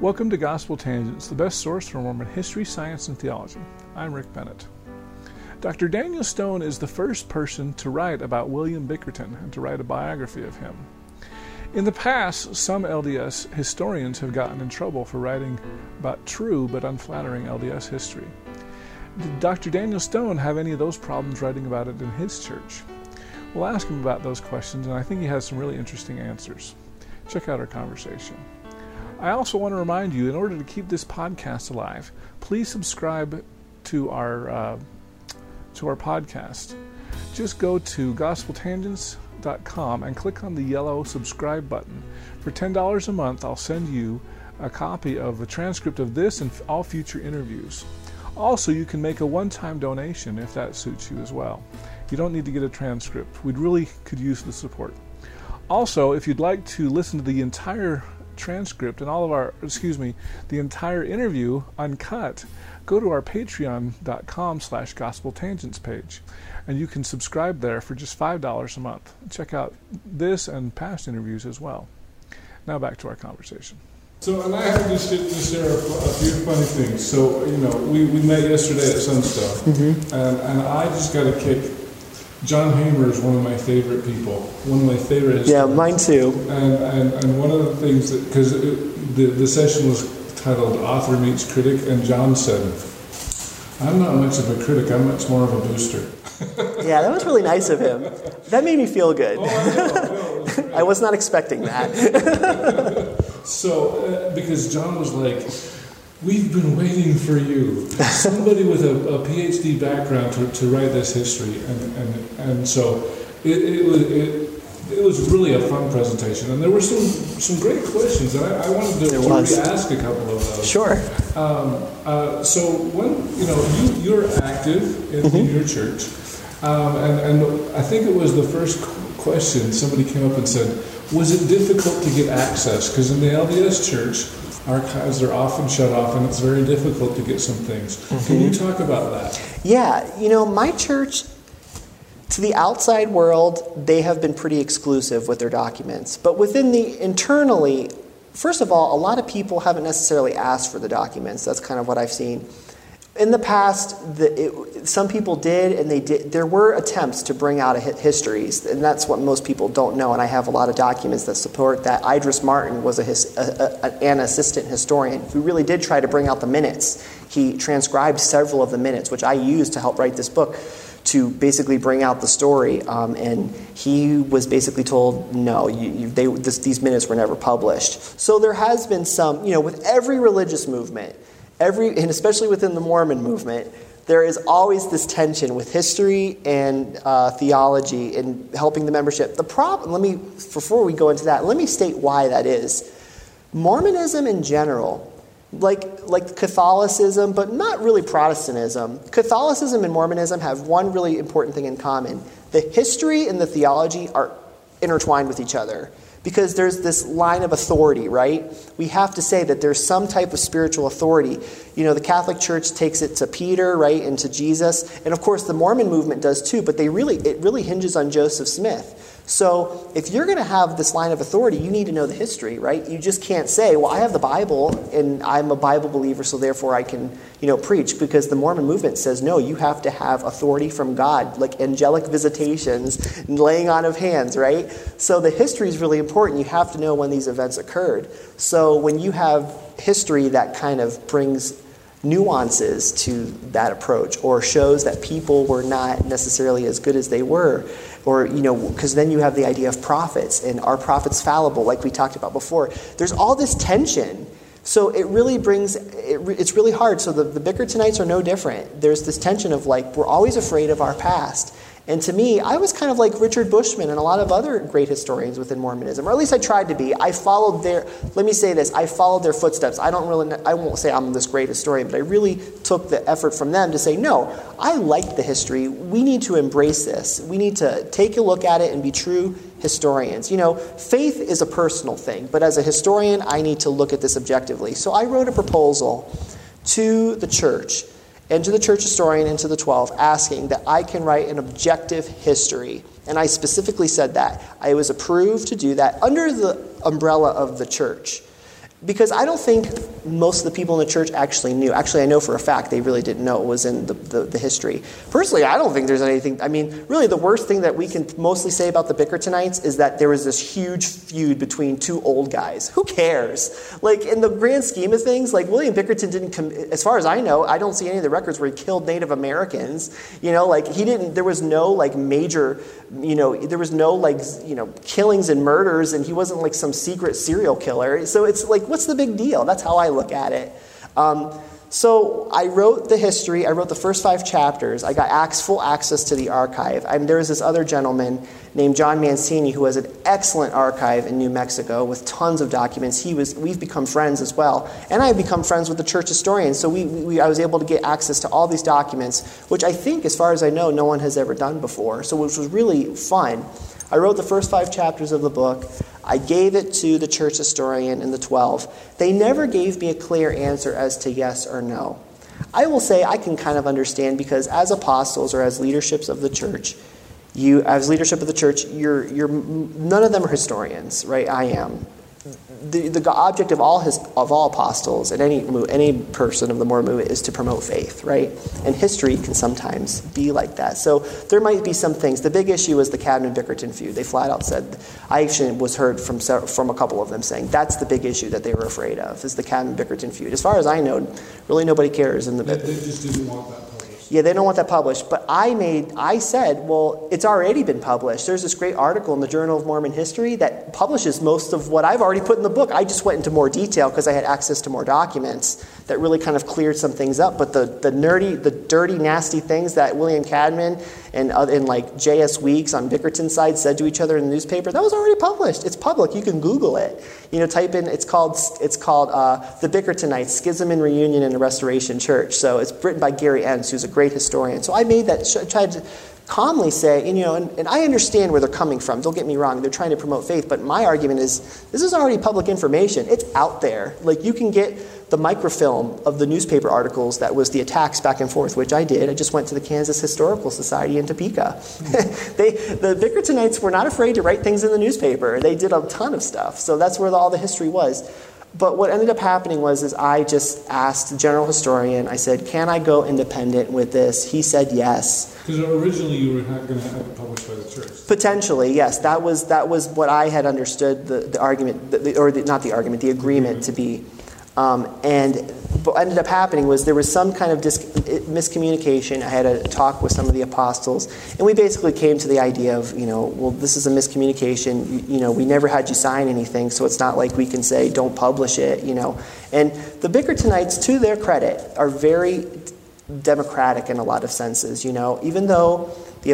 Welcome to Gospel Tangents, the best source for Mormon history, science, and theology. I'm Rick Bennett. Dr. Daniel Stone is the first person to write about William Bickerton and to write a biography of him. In the past, some LDS historians have gotten in trouble for writing about true but unflattering LDS history. Did Dr. Daniel Stone have any of those problems writing about it in his church? We'll ask him about those questions, and I think he has some really interesting answers. Check out our conversation. I also want to remind you, in order to keep this podcast alive, please subscribe to our podcast. Just go to gospeltangents.com and click on the yellow subscribe button. For $10 a month, I'll send you a copy of a transcript of this and all future interviews. Also, you can make a one-time donation if that suits you as well. You don't need to get a transcript. We really could use the support. Also, if you'd like to listen to the entire transcript and the entire interview uncut, go to our patreon.com/gospeltangents page, and you can subscribe there for just $5 a month. Check out this and past interviews as well. Now back to our conversation. So, and I have to share a few funny things. So, we met yesterday at Sunstuff, and I just got a kick. John Hamer is one of my favorite people, one of my favorite historians. Yeah, mine too. And one of the things that, because the session was titled Author Meets Critic, and John said, I'm not much of a critic, I'm much more of a booster. Yeah, that was really nice of him. That made me feel good. Oh, I know. I was not expecting that. So, because John was like, we've been waiting for you, somebody with a PhD background to write this history, and so it was really a fun presentation, and there were some great questions, and I wanted to re-ask a couple of those. Sure. So when you're active in your church, and I think it was the first question somebody came up and said, was it difficult to get access? Because in the LDS church, archives are often shut off, and it's very difficult to get some things. Can you talk about that? Yeah, my church, to the outside world, they have been pretty exclusive with their documents. But internally, first of all, a lot of people haven't necessarily asked for the documents. That's kind of what I've seen. In the past, some people did, and they did. There were attempts to bring out histories, and that's what most people don't know. And I have a lot of documents that support that. Idris Martin was an assistant historian who really did try to bring out the minutes. He transcribed several of the minutes, which I used to help write this book, to basically bring out the story. And he was basically told, no, these minutes were never published. So there has been some, with every religious movement, and especially within the Mormon movement, there is always this tension with history and theology and helping the membership. The problem, before we go into that, let me state why that is. Mormonism in general, like Catholicism, but not really Protestantism, Catholicism and Mormonism have one really important thing in common. The history and the theology are intertwined with each other. Because there's this line of authority, right? We have to say that there's some type of spiritual authority. The Catholic Church takes it to Peter, right, and to Jesus. And of course, the Mormon movement does too, but it really hinges on Joseph Smith. So if you're going to have this line of authority, you need to know the history, right? You just can't say, well, I have the Bible, and I'm a Bible believer, so therefore I can, preach. Because the Mormon movement says, no, you have to have authority from God, like angelic visitations and laying on of hands, right? So the history is really important. You have to know when these events occurred. So when you have history that kind of brings nuances to that approach, or shows that people were not necessarily as good as they were, or, because then you have the idea of prophets, and are prophets fallible, like we talked about before. There's all this tension. So it really it's really hard. So the Bickertonites are no different. There's this tension of we're always afraid of our past. And to me, I was kind of like Richard Bushman and a lot of other great historians within Mormonism, or at least I tried to be. I followed their footsteps. I won't say I'm this great historian, but I really took the effort from them to say, no, I like the history. We need to embrace this. We need to take a look at it and be true historians. Faith is a personal thing, but as a historian, I need to look at this objectively. So I wrote a proposal to the church, and to the church historian and to the 12, asking that I can write an objective history. And I specifically said that. I was approved to do that under the umbrella of the church. Because I don't think most of the people in the church actually knew. Actually, I know for a fact they really didn't know it was in the history. Personally, I don't think there's anything. I mean, really the worst thing that we can mostly say about the Bickertonites is that there was this huge feud between two old guys. Who cares? Like, in the grand scheme of things, like, William Bickerton didn't, as far as I know, I don't see any of the records where he killed Native Americans. Like, he didn't, there was no, like, major, there was no, like, killings and murders, and he wasn't, like, some secret serial killer. So it's like, what's the big deal? That's how I look at it. So I wrote the history. I wrote the first 5 chapters. I got full access to the archive. There was this other gentleman named John Mancini who has an excellent archive in New Mexico with tons of documents. We've become friends as well. And I've become friends with the church historian. So I was able to get access to all these documents, which I think, as far as I know, no one has ever done before. So which was really fun. I wrote the first 5 chapters of the book. I gave it to the church historian and the 12. They never gave me a clear answer as to yes or no. I will say I can kind of understand, because as apostles or as leaderships of the church, you're none of them are historians, right? I am. The object of all apostles and any person of the Mormon movement is to promote faith, right? And history can sometimes be like that. So there might be some things. The big issue is the Cadman-Bickerton feud. They flat out said, I actually was heard from a couple of them saying that's the big issue that they were afraid of, is the Cadman-Bickerton feud. As far as I know, really nobody cares. They just didn't want that published. Yeah, they don't want that published. But I said, well, it's already been published. There's this great article in the Journal of Mormon History that publishes most of what I've already put in the book. I just went into more detail because I had access to more documents that really kind of cleared some things up. But the dirty, nasty things that William Cadman and like J.S. Weeks on Bickerton's side said to each other in the newspaper, that was already published. It's public. You can Google it. Type in, it's called The Bickertonites, Schism and Reunion in a Restoration Church. So it's written by Gary Enns, who's a great historian. So I made that, tried to calmly say, and I understand where they're coming from. Don't get me wrong. They're trying to promote faith. But my argument is, this is already public information. It's out there. Like, you can get the microfilm of the newspaper articles that was the attacks back and forth, which I did. I just went to the Kansas Historical Society in Topeka. The Bickertonites were not afraid to write things in the newspaper. They did a ton of stuff. So that's where all the history was. But what ended up happening was I just asked the general historian, I said, can I go independent with this? He said yes. Because originally you were not going to have it published by the church. Potentially, yes. That was what I had understood the argument, the agreement to be. And what ended up happening was there was some kind of miscommunication. I had a talk with some of the apostles, and we basically came to the idea of, well, this is a miscommunication. We never had you sign anything, so it's not like we can say don't publish it. And the Bickertonites, to their credit, are very democratic in a lot of senses. Even though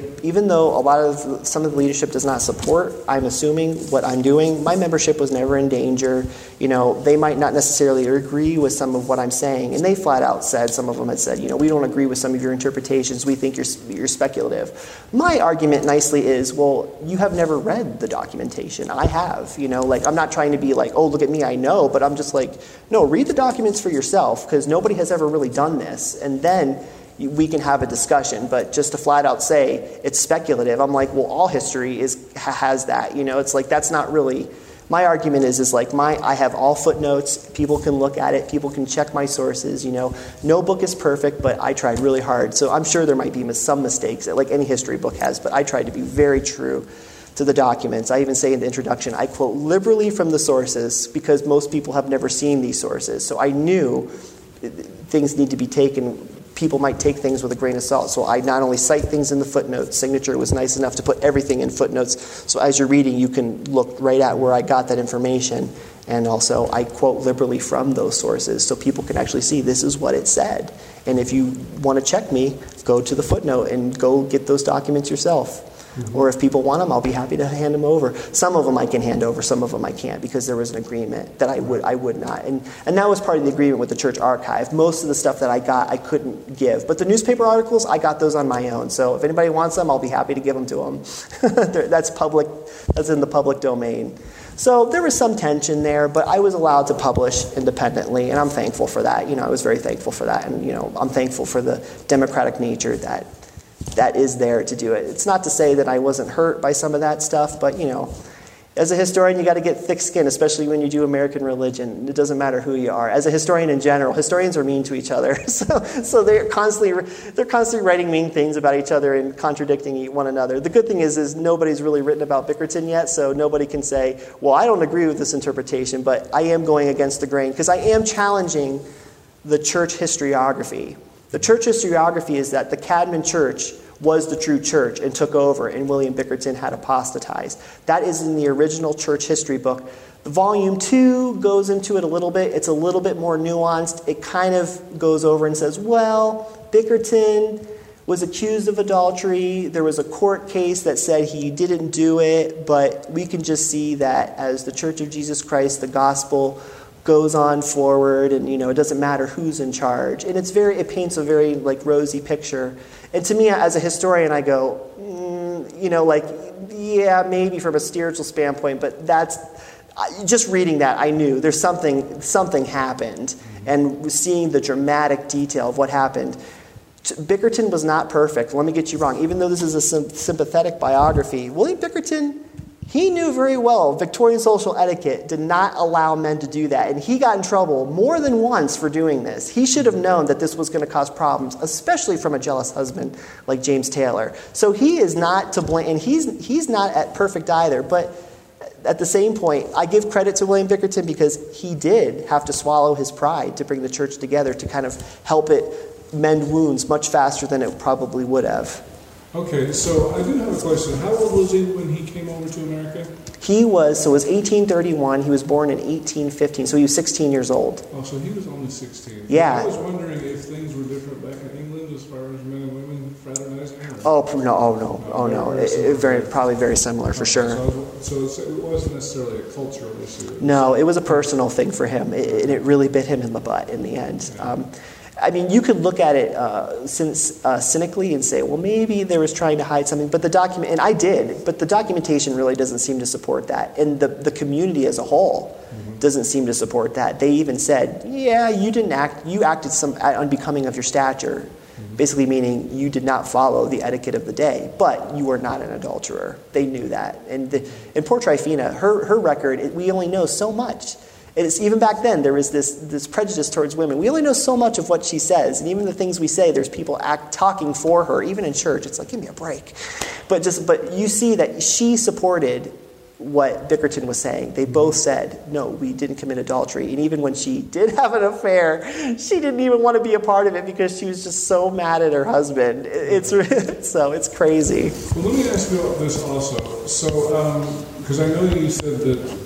some of the leadership does not support, I'm assuming, what I'm doing, my membership was never in danger. They might not necessarily agree with some of what I'm saying, and they flat out said, some of them had said, we don't agree with some of your interpretations. We think you're speculative. My argument nicely is, well, you have never read the documentation. I have. I'm not trying to be like, oh, look at me, I know, but I'm just like, no, read the documents for yourself, because nobody has ever really done this, and then we can have a discussion. But just to flat out say it's speculative, I'm like, well, all history has that. It's like, that's not really. My argument is like, I have all footnotes. People can look at it. People can check my sources. No book is perfect, but I tried really hard. So I'm sure there might be some mistakes, like any history book has. But I tried to be very true to the documents. I even say in the introduction, I quote liberally from the sources because most people have never seen these sources. So I knew things need to be taken. People might take things with a grain of salt. So I not only cite things in the footnotes, Signature was nice enough to put everything in footnotes. So as you're reading, you can look right at where I got that information. And also, I quote liberally from those sources so people can actually see this is what it said. And if you want to check me, go to the footnote and go get those documents yourself. Mm-hmm. Or if people want them, I'll be happy to hand them over. Some of them I can hand over, some of them I can't, because there was an agreement that I would not. And that was part of the agreement with the church archive. Most of the stuff that I got, I couldn't give. But the newspaper articles, I got those on my own. So if anybody wants them, I'll be happy to give them to them. That's public. That's in the public domain. So there was some tension there, but I was allowed to publish independently, and I'm thankful for that. I was very thankful for that. And, I'm thankful for the democratic nature that is there to do it. It's not to say that I wasn't hurt by some of that stuff, but, As a historian, you got to get thick skin, especially when you do American religion. It doesn't matter who you are. As a historian in general, historians are mean to each other. So they're constantly writing mean things about each other and contradicting one another. The good thing is nobody's really written about Bickerton yet, so nobody can say, well, I don't agree with this interpretation, but I am going against the grain, because I am challenging the church historiography. The church historiography is that the Cadman Church was the true church and took over, and William Bickerton had apostatized. That is in the original church history book. Volume 2 goes into it a little bit. It's a little bit more nuanced. It kind of goes over and says, well, Bickerton was accused of adultery. There was a court case that said he didn't do it, but we can just see that as the Church of Jesus Christ, the gospel goes on forward, and it doesn't matter who's in charge. And it paints a very rosy picture. And to me, as a historian, I go, yeah, maybe from a spiritual standpoint, but that's just reading that, I knew there's something happened, and seeing the dramatic detail of what happened. Bickerton was not perfect. Let me get you wrong. Even though this is a sympathetic biography, William Bickerton, he knew very well Victorian social etiquette did not allow men to do that, and he got in trouble more than once for doing this. He should have known that this was going to cause problems, especially from a jealous husband like James Taylor. So he is not to blame, and he's not at perfect either. But at the same point, I give credit to William Bickerton because he did have to swallow his pride to bring the church together to kind of help it mend wounds much faster than it probably would have. Okay, so I do have a question. How old was he when he came over to America? It was 1831. He was born in 1815, so he was 16 years old. Oh, so he was only 16. Yeah. I was wondering if things were different back in England as far as men and women fraternizing. Oh no. Probably very similar for sure. So it wasn't necessarily a cultural issue. No, it was a personal thing for him, and it really bit him in the butt in the end. Yeah. You could look at it cynically and say, well, maybe they was trying to hide something, but the documentation really doesn't seem to support that. And the community as a whole doesn't seem to support that. They even said, yeah, you acted unbecoming of your stature, basically meaning you did not follow the etiquette of the day, but you were not an adulterer. They knew that. And poor Tryphena, her record, we only know so much. Even back then, there was this prejudice towards women. We only know so much of what she says, and even the things we say, there's people talking for her, even in church. It's like, give me a break. But you see that she supported what Bickerton was saying. They both said, no, we didn't commit adultery. And even when she did have an affair, she didn't even want to be a part of it because she was just so mad at her husband. It's crazy. Well, let me ask you about this also. So, because I know you said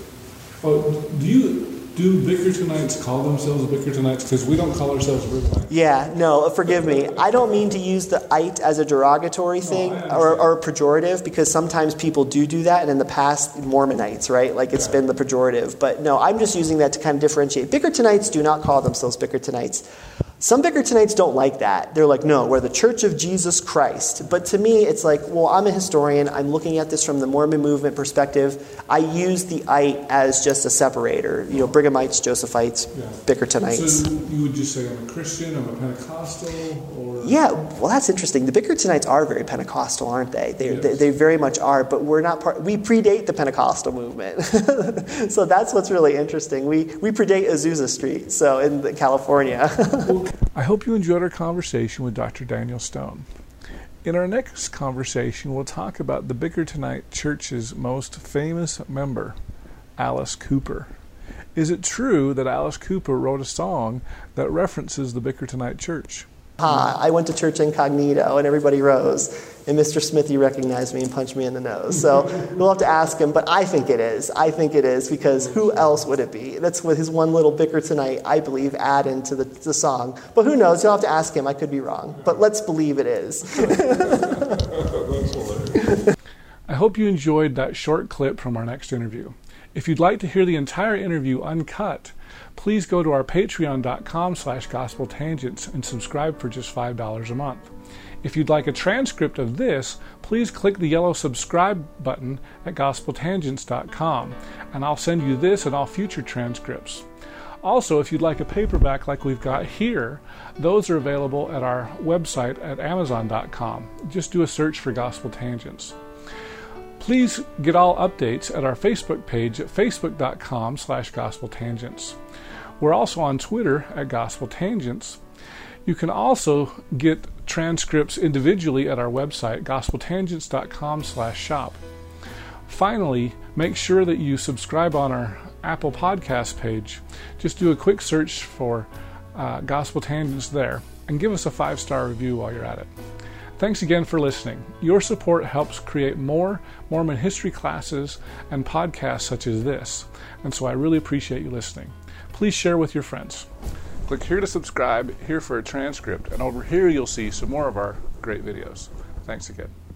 that, do Bickertonites call themselves Bickertonites? Because we don't call ourselves Brookline. Yeah, no, forgive me. I don't mean to use the "ite" as a derogatory thing or pejorative, because sometimes people do that, and in the past, Mormonites, right? It's been the pejorative. But no, I'm just using that to kind of differentiate. Bickertonites do not call themselves Bickertonites. Some Bickertonites don't like that. They're like, no, we're the Church of Jesus Christ. But to me, it's like, well, I'm a historian. I'm looking at this from the Mormon movement perspective. I use the "ite" as just a separator. Brighamites, Josephites, Bickertonites. So you would just say, I'm a Christian, I'm a Pentecostal, or... Yeah, well, that's interesting. The Bickertonites are very Pentecostal, aren't they? They very much are, but we're not part... We predate the Pentecostal movement. So that's what's really interesting. We predate Azusa Street, so in California. I hope you enjoyed our conversation with Dr. Daniel Stone. In our next conversation, we'll talk about the Bickertonite Church's most famous member, Alice Cooper. Is it true that Alice Cooper wrote a song that references the Bickertonite Church? I went to church incognito and everybody rose. And Mr. Smithy recognized me and punched me in the nose. So we'll have to ask him, but I think it is. I think it is, because who else would it be? That's what his one little Bickertonite, I believe, add into the song. But who knows? You'll have to ask him. I could be wrong. But let's believe it is. I hope you enjoyed that short clip from our next interview. If you'd like to hear the entire interview uncut, please go to our patreon.com/gospeltangents and subscribe for just $5 a month. If you'd like a transcript of this, please click the yellow subscribe button at gospeltangents.com, and I'll send you this and all future transcripts. Also, if you'd like a paperback like we've got here, those are available at our website at amazon.com. Just do a search for Gospel Tangents. Please get all updates at our Facebook page at facebook.com/gospeltangents. We're also on Twitter at Gospel Tangents. You can also get transcripts individually at our website, gospeltangents.com/shop. Finally, make sure that you subscribe on our Apple Podcast page. Just do a quick search for Gospel Tangents there and give us a 5-star review while you're at it. Thanks again for listening. Your support helps create more Mormon history classes and podcasts such as this, and so I really appreciate you listening. Please share with your friends. Click here to subscribe, here for a transcript, and over here you'll see some more of our great videos. Thanks again.